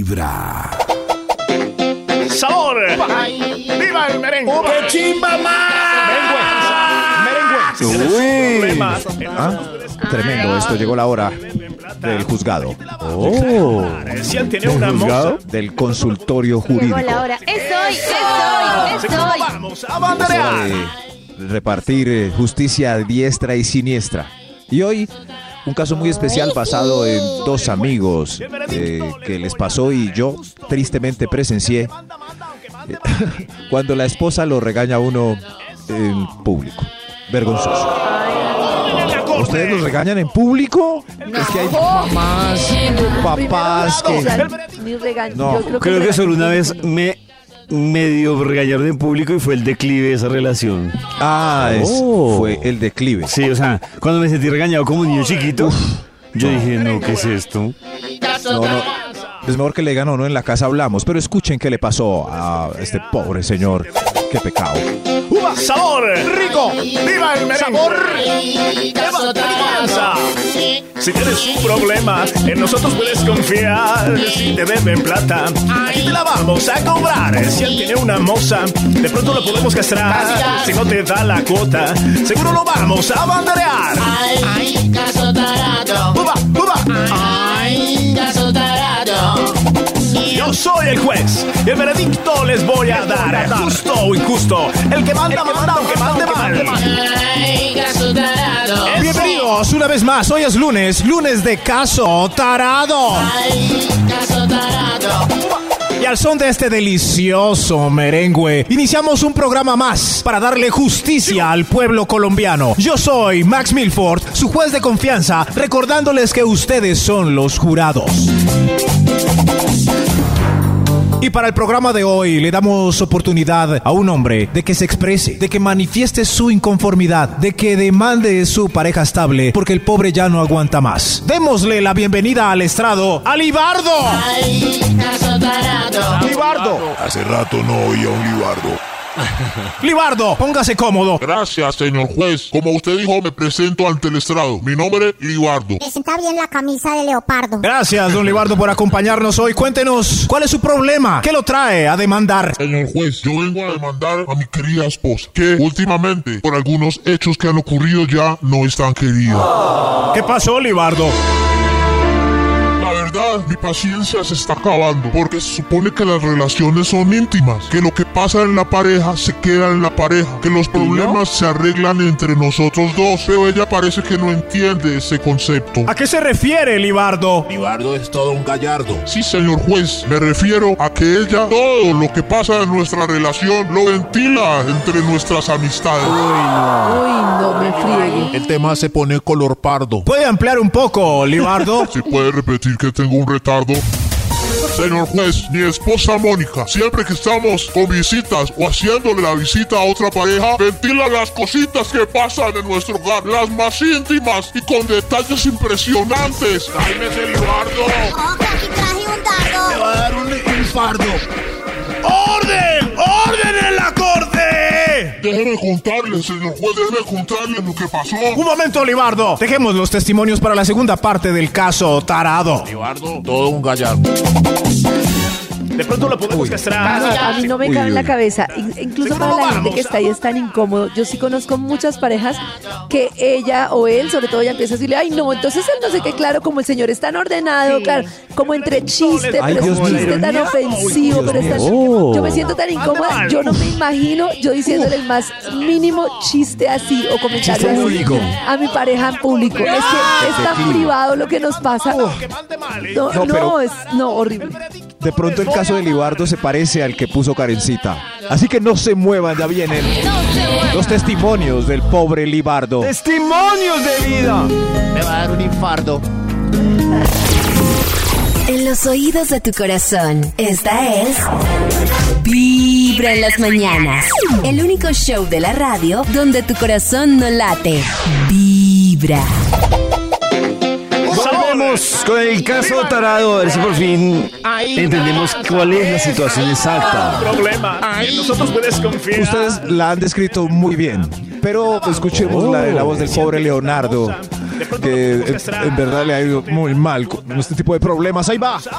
Vibra. ¡Sabor! ¡Viva el merengue! ¡Qué chimba Merengue. Tremendo, esto llegó la hora del juzgado. Si él tiene una moza, Del consultorio jurídico. Llegó la hora. ¡Es hoy! vamos a banderear. Repartir justicia a diestra y siniestra. Y hoy, un caso muy especial basado en dos amigos que les pasó y yo tristemente presencié cuando la esposa lo regaña a uno en público. Vergonzoso. ¿Ustedes los regañan en público? No. Es que hay mamás, papás que... Ni regaño. No, Yo Creo que solo una vez me medio regañaron en público y fue el declive de esa relación. Fue el declive. Sí, o sea, cuando me sentí regañado como niño chiquito, yo dije, no, ¿qué es esto? No. Es mejor que le digan o no, en la casa hablamos. Pero escuchen qué le pasó a este pobre señor. Qué pecado. ¡Uva! ¡Sabor! ¡Rico! ¡Viva el merengue! ¡Sabor! ¡Confianza! Si tienes un problema, en nosotros puedes confiar. Si te deben plata, aquí te la vamos a cobrar. Si él tiene una moza, de pronto lo podemos castrar. Si no te da la cuota, seguro lo vamos a banderear. ¡Ay, caso tarado! ¡Uva! ¡Uva! ¡Ay, caso tarado! Yo soy el juez, y el veredicto les voy a dar. Justo o injusto, el que manda, aunque mande mal. ¡Ay, caso tarado! Bienvenidos una vez más, hoy es lunes de Caso Tarado. ¡Ay, caso tarado! Y al son de este delicioso merengue, iniciamos un programa más para darle justicia al pueblo colombiano. Yo soy Max Milford, su juez de confianza, recordándoles que ustedes son los jurados. Y para el programa de hoy le damos oportunidad a un hombre de que se exprese, de que manifieste su inconformidad, de que demande su pareja estable, porque el pobre ya no aguanta más. Démosle la bienvenida al estrado a Libardo. ¡Ay, caso tarado! Libardo. Hace rato no oía un Libardo. Libardo, póngase cómodo. Gracias, señor juez. Como usted dijo, me presento ante el estrado. Mi nombre es Libardo. Presenta bien la camisa de leopardo. Gracias, don Libardo, por acompañarnos hoy. Cuéntenos, ¿cuál es su problema? ¿Qué lo trae a demandar? Señor juez, yo vengo a demandar a mi querida esposa, que últimamente, por algunos hechos que han ocurrido, ya no es tan querida. ¿Qué pasó, Libardo? La verdad, mi paciencia se está acabando, porque se supone que las relaciones son íntimas, que lo que pasa en la pareja se queda en la pareja, que los problemas se arreglan entre nosotros dos, pero ella parece que no entiende ese concepto. ¿A qué se refiere, Libardo? Libardo es todo un gallardo. Sí, señor juez, me refiero a que ella todo lo que pasa en nuestra relación lo ventila entre nuestras amistades. Uy, no me friegue. El tema se pone color pardo. ¿Puede ampliar un poco, Libardo? ¿Se puede repetir que tengo un retardo? Señor juez, mi esposa Mónica, siempre que estamos con visitas o haciéndole la visita a otra pareja, ventila las cositas que pasan en nuestro hogar, las más íntimas y con detalles impresionantes. ¡Jaime Libardo! Oh, que aquí traje un dardo. Va a dar un infarto. ¡Orden! ¡Orden en la corte! Déjeme contarle, señor juez, déjeme contarle lo que pasó. Un momento, Libardo. Dejemos los testimonios para la segunda parte del caso Tarado. Libardo, todo un gallardo. De pronto lo podemos castrar. A mí no me cabe en la cabeza. Incluso Seguro para la gente vamos. que está ahí es tan incómodo. Yo sí conozco muchas parejas que ella o él, sobre todo, ya empieza a decirle, ay, no, entonces él no sé qué, claro, como el señor es tan ordenado, claro, como entre chiste, Ay, pero es Dios un mío. chiste tan ofensivo, pero es tan... Yo me siento tan incómoda, yo no me imagino yo diciéndole el más mínimo chiste así o comentario así público. a mi pareja en público. Es que es tan privado lo que nos pasa. No, horrible. De pronto el caso de Libardo se parece al que puso Karencita. Así que no se muevan, ya vienen los testimonios del pobre Libardo. ¡Testimonios de vida! Me va a dar un infarto. En los oídos de tu corazón, esta es Vibra en las mañanas. El único show de la radio donde tu corazón no late. Vibra. Volvemos con el caso Tarado, a ver si por fin entendemos cuál es la situación exacta. Problema. En nosotros puedes confiar. Ustedes la han descrito muy bien, pero escuchemos la voz del pobre Leonardo, que en verdad le ha ido muy mal con este tipo de problemas. Ahí va.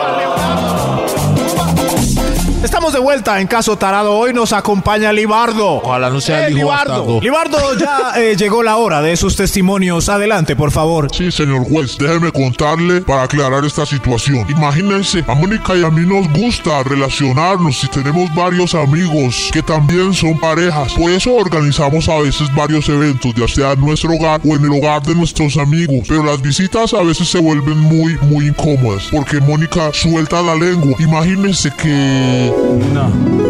Estamos de vuelta en Caso Tarado. Hoy nos acompaña Libardo. Ojalá no sea el hijo bastardo. Libardo, ya llegó la hora de sus testimonios. Adelante, por favor. Sí, señor juez, déjeme contarle para aclarar esta situación. Imagínense, a Mónica y a mí nos gusta relacionarnos y tenemos varios amigos que también son parejas. Por eso organizamos a veces varios eventos, ya sea en nuestro hogar o en el hogar de nuestros amigos. Pero las visitas a veces se vuelven muy incómodas porque Mónica suelta la lengua. Imagínense que... No.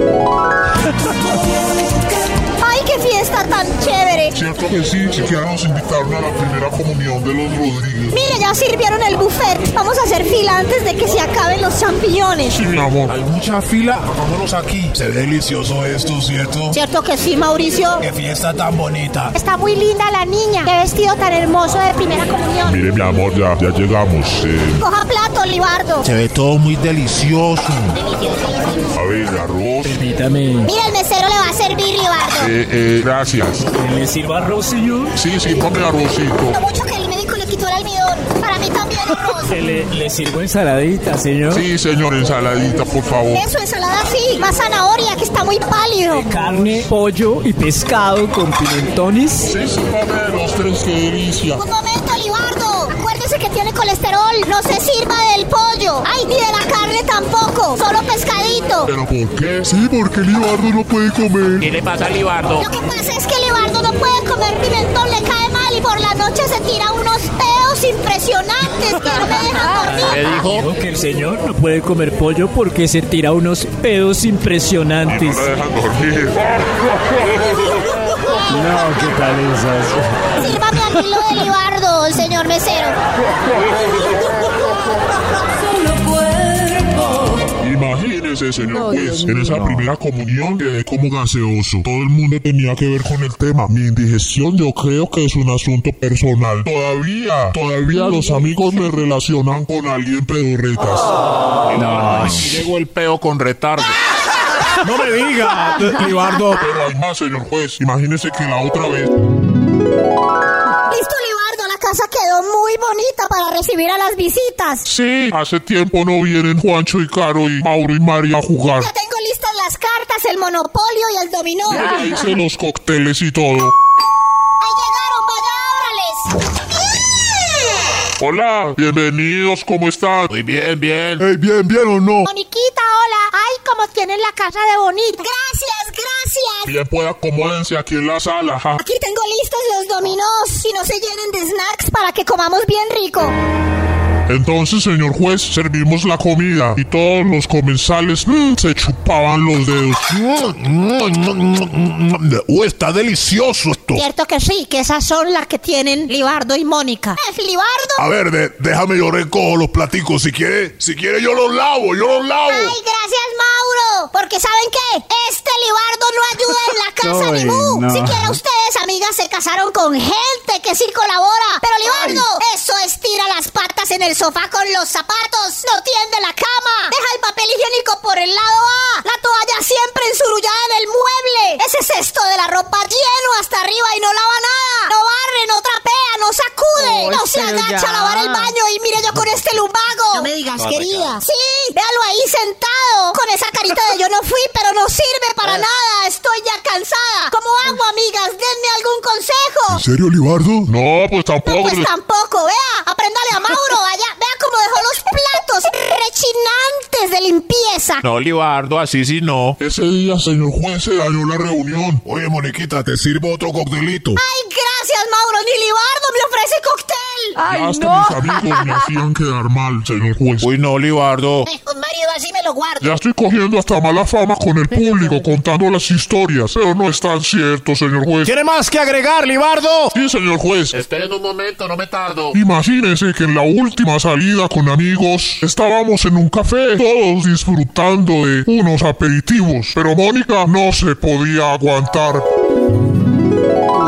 ¡Ay, qué fiesta tan chévere! Cierto que sí, siquiera nos invitaron a la primera comunión de los Rodríguez. Mire, ya sirvieron el buffet. Vamos a hacer fila antes de que se acaben los champiñones. Sí, mi amor. Hay mucha fila, hagámonos aquí. Se ve delicioso esto, ¿cierto? ¿Cierto que sí, Mauricio? Qué fiesta tan bonita. Está muy linda la niña. Qué vestido tan hermoso de primera comunión. Mire, mi amor, ya llegamos. Coja plato, Libardo. Se ve todo muy delicioso. A ver, arroz. Permítame. Mira, el mesero le va a servir, Libardo. Gracias. ¿Le sirva arroz, señor? Sí, ponme arrocito. Lo mucho que el médico le quitó el almidón. Para mí también, arroz. ¿Le sirvo ensaladita, señor? Sí, señor, ensaladita, por favor. Eso, ensalada sí. Más zanahoria, que está muy pálido. Carne, pollo y pescado con pimentones. Sí, póngame los tres, qué delicia. Un momento, Libardo. Acuérdese que tiene colesterol. No se sirva del pollo. Ay, ni de la carne tampoco. Solo pescadito. ¿Pero por qué? Sí, porque Libardo no puede comer. ¿Qué le pasa a Libardo? Lo que pasa es que Libardo no puede comer pimentón, le cae mal y por la noche se tira unos peos impresionantes que no me dejan dormir. ¿Qué dijo? Dijo que el señor no puede comer pollo porque se tira unos pedos impresionantes. No me dejan dormir. No, ¿qué tal esas? Sírvame aquí lo de Libardo, el señor mesero. Imagínese, señor No, juez, Dios en mío. esa primera comunión quedé como gaseoso. Todo el mundo tenía que ver con el tema. Mi indigestión yo creo que es un asunto personal. Todavía los amigos me relacionan con alguien pedorretas. Aquí llegó el peo con retardo. No me diga, Libardo. Pero hay más, señor juez. Imagínese que la otra vez... Listo, Libardo, la casa quedó muy bonita para recibir a las visitas. Sí, hace tiempo no vienen Juancho y Caro y Mauro y María a jugar. Ya tengo listas las cartas, el monopolio y el dominó. Ya hice los cócteles y todo. Ahí llegaron, vaya, ábrales. Hola, bienvenidos, ¿cómo están? Muy bien, bien. Hey, bien o no. Moniquita, hola. Ay, como tienen la casa de bonita. Gracias. Bien, pues acomódense aquí en la sala. Ja. Aquí tengo listos los dominós y no se llenen de snacks para que comamos bien rico. Entonces, señor juez, servimos la comida y todos los comensales se chupaban los dedos. Está delicioso esto. Cierto que sí, que esas son las que tienen Libardo y Mónica. ¿Es Libardo? A ver, déjame yo recojo los platicos. Si quiere yo los lavo. Ay, gracias, Mauro. Porque ¿saben qué? Este Libardo no ayuda en la casa ni mu. no. Siquiera ustedes, amigas, se casaron con gente que sí colabora. Pero Libardo, eso estira las patas en el sofá con los zapatos. No tiende la cama. Deja el papel higiénico por el lado A. La toalla siempre ensurullada en el mueble. Ese cesto de la ropa lleno hasta arriba y no lava nada. No barre, no trapea, no sacude. No se agacha a lavar el baño. Y mire yo con este lumbago. No me digas, querida. Sí, véalo ahí sentado. Con esa carita de yo no fui, pero no sirve para nada. Estoy ya cansada. ¿Cómo hago, amigas? Denme algún consejo. ¿En serio, Libardo? No, pues tampoco. Pues tampoco, vea, apréndale a Mauro, vea cómo dejó los platos rechinantes de limpieza. No, Libardo, así sí no. Ese día, señor juez, se dañó la reunión. Oye, Moniquita, te sirvo otro coctelito. Ay, gracias, Mauro, ni Libardo me ofrece cóctel. ¡Ay, Hasta no! mis amigos me hacían quedar mal, señor juez. Uy, no, Libardo. Un marido así me lo guardo. Ya estoy cogiendo hasta mala fama con el público contando las historias, pero no es tan cierto, señor juez. ¿Tiene más que agregar, Libardo? Sí, señor juez. Esperen un momento, no me tardo. Imagínense que en la última salida con amigos estábamos en un café, todos disfrutando de unos aperitivos, pero Mónica no se podía aguantar.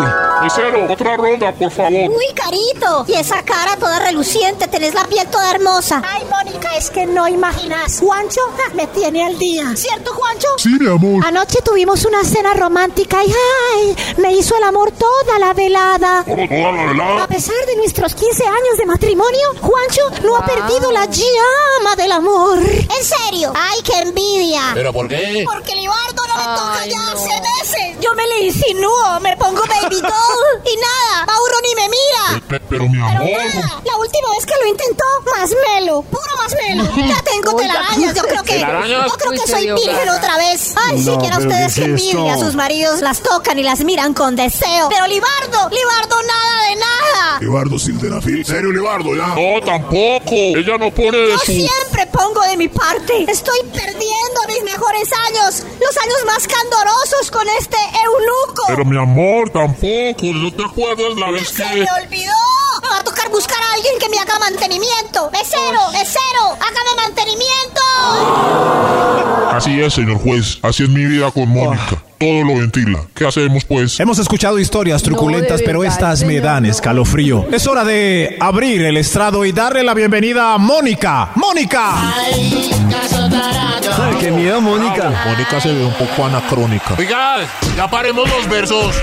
Mesero, otra ronda, por favor. Uy, carito. Y esa cara toda reluciente, tenés la piel toda hermosa. Ay, Mónica, es que no imaginas. Juancho me tiene al día. ¿Cierto, Juancho? Sí, mi amor. Anoche tuvimos una cena romántica y ay, me hizo el amor toda la velada. ¿Cómo toda la velada? A pesar de nuestros 15 años de matrimonio, Juancho no ha perdido la llama del amor. ¿En serio? Ay, qué envidia. ¿Pero por qué? Porque Libardo no me toca ya hace meses. Yo me le insinúo, me pongo baby doll y nada, Mauro ni me mira. Pero mi amor. Nada, la última vez que lo intentó, más melo, puro más melo. Ya tengo telarañas, yo creo que soy virgen otra vez. Ay, No, siquiera pero ustedes ¿qué que es envidia, esto? sus maridos las tocan y las miran con deseo. Pero Libardo nada de nada. Libardo Sildenafil. ¿Serio, Libardo, ya? No, tampoco. Ella no pone de Yo su... siempre pongo de mi parte. Estoy perdiendo mis mejores años, los años más candorosos con este eunuco. Pero mi amor, tampoco. ¿No te acuerdas la vez Se que... me olvidó. Me va a tocar buscar a alguien que me haga mantenimiento. Mesero, hágame mantenimiento. Así es, señor juez. Así es mi vida con Mónica. Todo lo ventila. ¿Qué hacemos, pues? Hemos escuchado historias truculentas, de pero verdad, estas me señor, dan no. escalofrío. Es hora de abrir el estrado y darle la bienvenida a Mónica. ¡Mónica! Ay, qué miedo, Mónica. Mónica se ve un poco anacrónica. Oiga, ya paremos los versos.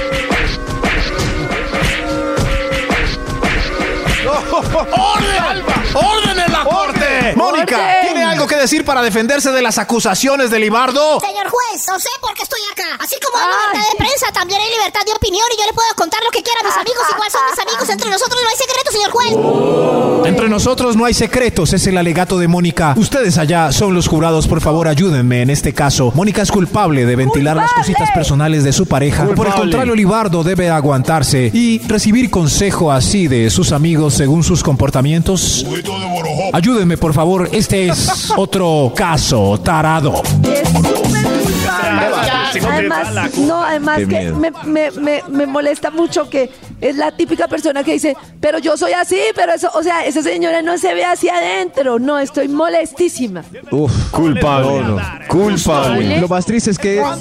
¡Orden! ¡Orden en la corte! Mónica, ¡Orden! ¿tiene algo que decir para defenderse de las acusaciones de Libardo? Señor juez, no sé por qué estoy acá. Así como hay libertad de prensa, también hay libertad de opinión y yo le puedo contar lo que quiera a mis amigos. Igual son mis amigos. Entre nosotros no hay secretos, señor juez. Entre nosotros no hay secretos, es el alegato de Mónica. Ustedes allá son los jurados, por favor ayúdenme en este caso. Mónica es culpable de ventilar las cositas personales de su pareja. Por el contrario, Libardo debe aguantarse y recibir consejo así de sus amigos según sus comportamientos. Un poquito de borojó. Ayúdenme, por favor, este es otro caso tarado. Es súper culpable. Si no te da la culpa. Además Qué que miedo. me molesta mucho que es la típica persona que dice, pero yo soy así, pero eso, o sea, esa señora no se ve hacia adentro. No, estoy molestísima. Uf, Culpable. no. Culpable. Lo más triste es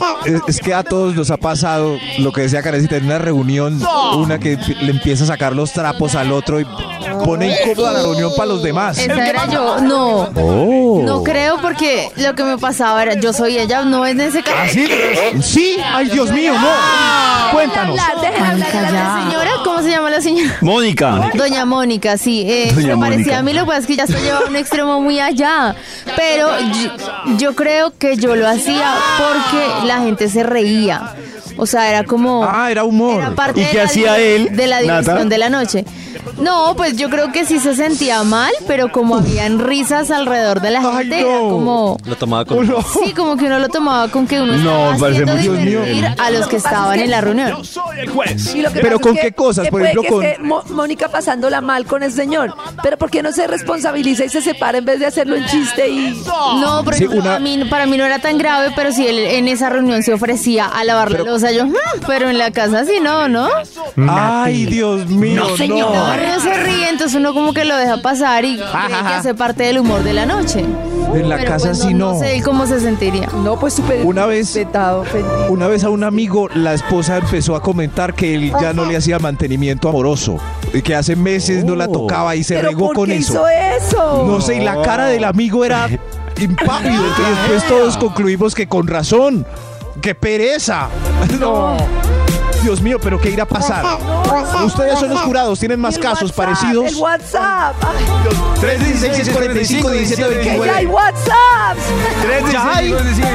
que a todos nos ha pasado lo que decía Karencita en una reunión, una que le empieza a sacar los trapos al otro y pone incómoda la reunión para los demás. Esa era yo. No. Oh. No creo porque lo que me pasaba era yo soy ella, no es en ese caso. ¿Sí? ¡Ay, Dios mío, no! Cuéntanos. Dejen hablar a la La señora, ¿cómo se llama la señora? Mónica. Doña Mónica, sí. Doña Me parecía Mónica. a mí, lo que pasa es que ya se llevaba a un extremo muy allá. Pero yo creo que yo lo hacía porque la gente se reía. O sea, era como... Ah, era humor. Era parte ¿Y de qué la hacía él, de la diversión Nata? de la noche. No, pues yo creo que sí se sentía mal, pero como habían risas alrededor de la Ay, gente, no. era como... Lo tomaba con... Sí, como que uno lo tomaba con que uno No, estaba parece haciendo muy Dios mío. divertir a los que estaban en la reunión. Soy el juez. Y lo que Pero pasa ¿con es qué cosas? que Por puede ejemplo, que esté Mónica pasándola mal con el señor. Pero ¿por qué no se responsabiliza y se separa en vez de hacerlo en chiste y... No, por Sí, ejemplo, para mí no era tan grave, pero si él en esa reunión se ofrecía a lavar la loza, yo, pero en la casa sí no, ¿no? Ay, Dios mío, no. Uno se ríe, entonces uno como que lo deja pasar y cree que hace parte del humor de la noche. En la Pero, casa pues, sí no. No sé él cómo se sentiría. No, pues súper Una vez- respetado, ofendido. Una vez a un amigo, la esposa empezó a comentar que él ya no le hacía mantenimiento amoroso y que hace meses no la tocaba y se ¿Pero regó por con qué eso. hizo eso? No sé, y la cara del amigo era impávido. Entonces después todos concluimos que con razón. ¡Qué pereza! No. Dios mío, pero ¿qué irá a pasar? Ustedes son los jurados, tienen más El casos WhatsApp, parecidos. El WhatsApp. Ay, 316-645-1729. que ya hay WhatsApp. Ya hay.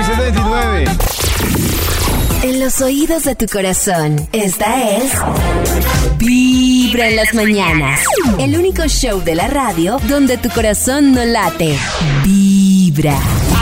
En los oídos de tu corazón, esta es Vibra en las mañanas. El único show de la radio donde tu corazón no late. Vibra.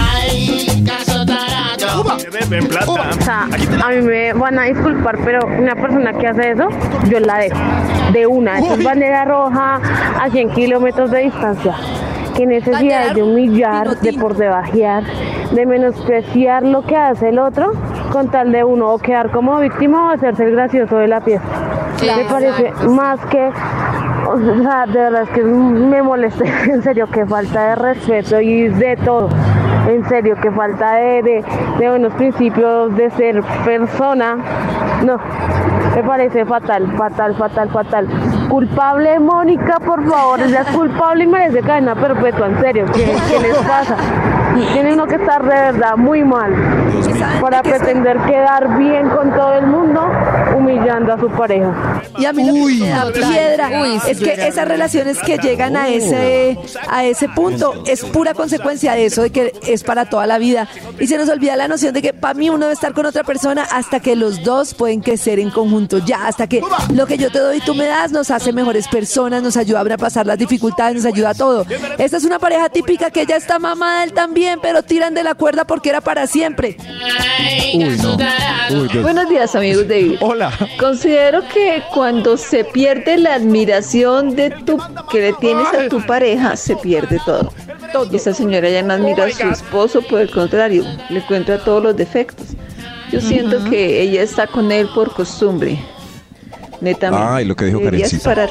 Se beben plata. O sea, a mí me van a disculpar, pero una persona que hace eso, yo la dejo de una. Eso es bandera roja a 100 kilómetros de distancia. Qué necesidad de humillar, de por debajear, de menospreciar lo que hace el otro, con tal de uno o quedar como víctima o hacerse el gracioso de la fiesta. Me parece más que, o sea, de verdad es que me molesta, en serio, que falta de respeto y de todo. En serio, que falta de buenos principios, de ser persona. No, Me parece fatal. Culpable Mónica, por favor, ella es culpable y merece cadena perpetua, en serio. ¿Qué les pasa? Tiene uno que estar de verdad muy mal para pretender quedar bien con todo el mundo, humillando a su pareja. Y a mí lo que me da piedra es que esas relaciones que llegan a ese punto es pura consecuencia de eso, de que es para toda la vida. Y se nos olvida la noción de que para mí uno debe estar con otra persona hasta que los dos pueden crecer en conjunto. Ya, hasta que lo que yo te doy y tú me das nos hace mejores personas, nos ayuda a pasar las dificultades, nos ayuda a todo. Esta es una pareja típica que ella está mamada, él también, pero tiran de la cuerda porque era para siempre. Uy, no. Buenos días, amigos de Vibra. Hola. Considero que cuando se pierde la admiración que le tienes a tu pareja, se pierde todo. Y esa señora ya no admira a su esposo, por el contrario, le encuentra todos los defectos. Yo siento que ella está con él por costumbre. Netamente. Ay, lo que dijo Karencita.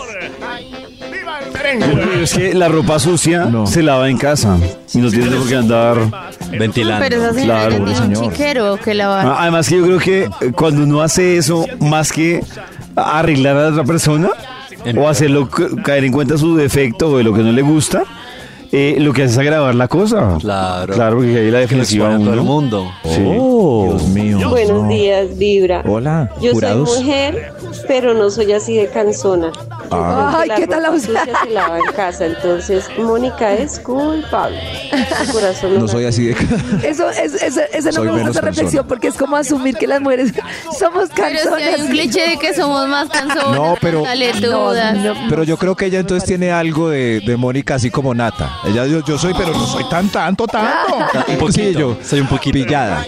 Es que la ropa sucia se lava en casa y no tiene por qué andar ventilando. Pero esa señora ya tiene un chiquero que lavar. Además que yo creo que cuando uno hace eso, más que arreglar a la otra persona o hacerlo caer en cuenta su defecto o de lo que no le gusta, lo que hace es agravar la cosa. Claro, porque ahí la defensiva a todo el mundo. Sí. Dios mío. Buenos días, Vibra. Hola, yo jurados. soy mujer, pero no soy así de cansona. Ay, ¿qué tal la sucia se lava en casa, entonces Mónica es culpable. Su corazón no soy así de Eso no me gusta esa reflexión porque es como asumir que las mujeres somos cansonas. Pero si hay un cliché de que somos más cansonas. No, pero pero yo creo que ella entonces tiene algo de Mónica así como Nata. Ella yo soy, pero no soy tanto. Un poquito. Sí, yo soy un poquito pillada.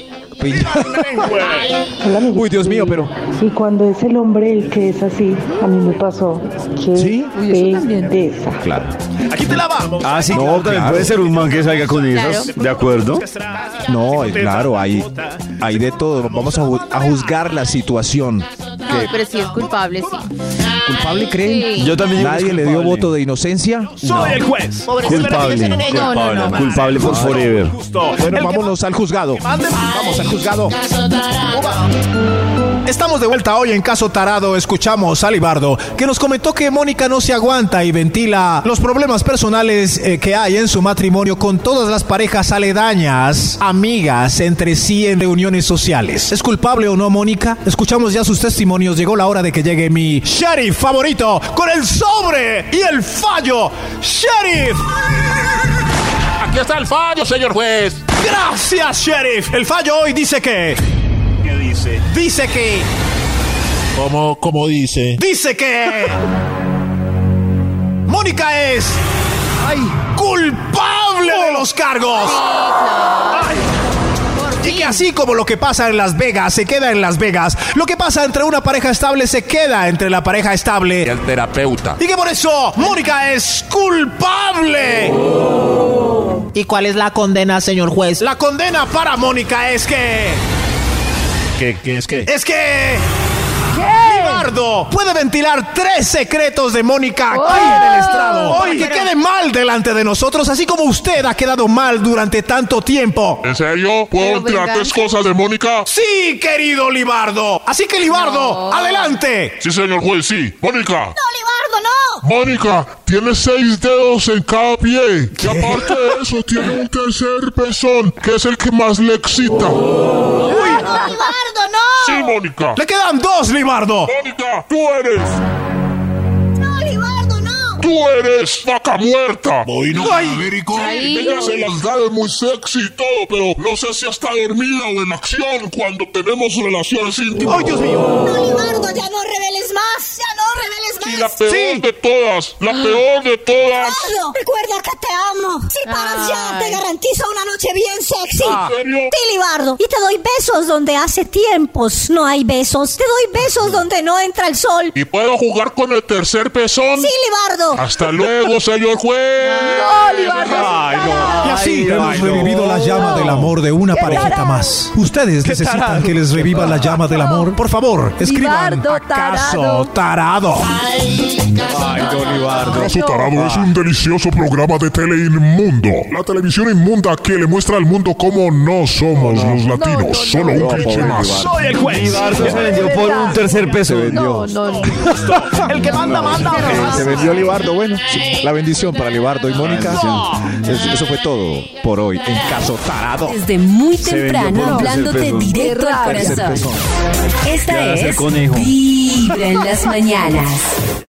Hola, uy, Dios mío, pero... Y cuando es el hombre el que es así, a mí me pasó. ¿Sí? Belleza. Claro. Aquí te la vamos. Ah, sí, no, también puede ser un man que salga con esas, ¿de acuerdo? No, claro, hay de todo. Vamos a juzgar la situación. No, pero sí es culpable, sí. ¿Culpable creen? Sí. Yo también. ¿Nadie le dio voto de inocencia? Soy el juez. Culpable. No. Culpable por forever. Bueno, vámonos al juzgado. Vamos al juzgado. Estamos de vuelta hoy en Caso Tarado. Escuchamos a Libardo, que nos comentó que Mónica no se aguanta y ventila los problemas personales que hay en su matrimonio con todas las parejas aledañas, amigas entre sí en reuniones sociales. ¿Es culpable o no, Mónica? Escuchamos ya sus testimonios. Llegó la hora de que llegue mi sheriff favorito con el sobre y el fallo. ¡Sheriff! Aquí está el fallo, señor juez. Gracias, sheriff. El fallo hoy dice que... ¿Qué dice? Dice que... ¿Cómo dice? Dice que... Mónica es... culpable de los cargos. Y que así como lo que pasa en Las Vegas se queda en Las Vegas, lo que pasa entre una pareja estable se queda entre la pareja estable Y el terapeuta. y que por eso Mónica es culpable. ¿Y cuál es la condena, señor juez? La condena para Mónica es que... ¿Qué es que? Es que... Libardo puede ventilar 3 secretos de Mónica aquí en el estrado para que quede mal delante de nosotros, así como usted ha quedado mal durante tanto tiempo. ¿En serio? ¿Puedo ventilar 3 cosas de Mónica? Sí, querido Libardo. Así que Libardo, adelante. Sí, señor juez, sí. Mónica. ¡No, Libardo, no! Mónica, tiene 6 dedos en cada pie. Y aparte de eso, tiene un tercer pezón, que es el que más le excita. ¡No, Libardo, no! Sí, Mónica. Le quedan 2, Libardo. Mónica, tú eres. ¡No, Libardo, no! Tú eres vaca muerta. Boino cadavérico. Ella se las da de muy sexy y todo, pero no sé si está dormida o en acción cuando tenemos relaciones íntimas. ¡Ay, Dios mío! ¡No, Libardo, ya no reveles más! ¡Ya no reveles más! Y la peor de todas, la peor de todas. Libardo, recuerda que te amo. Si paras ya, te garantizo una noche bien sexy. ¿En serio? Sí, Libardo. Y te doy besos donde hace tiempos no hay besos. Te doy besos donde no entra el sol. ¿Y puedo jugar con el tercer pezón? Sí, Libardo. Hasta luego, señor juez. No, Libardo. Ay, no. Y así hemos revivido la llama del amor de una parejita más. ¿Ustedes necesitan que les reviva la llama del amor? Por favor, escriban Libardo, ¿acaso tarado? Ay, don Libardo. Caso Tarado es un delicioso programa de tele inmundo. La televisión inmunda que le muestra al mundo cómo no somos los latinos. Solo un cliché más. Soy el juez. Libardo se vendió por un tercer peso. No. El que manda. Se vendió Libardo. Bueno, sí, la bendición para Libardo y Mónica. Eso fue todo por hoy en Caso Tarado. Desde muy Se vendió temprano por un hablándote tercer peso. directo al corazón. Esta Gracias, es conejo. Vibra en las mañanas.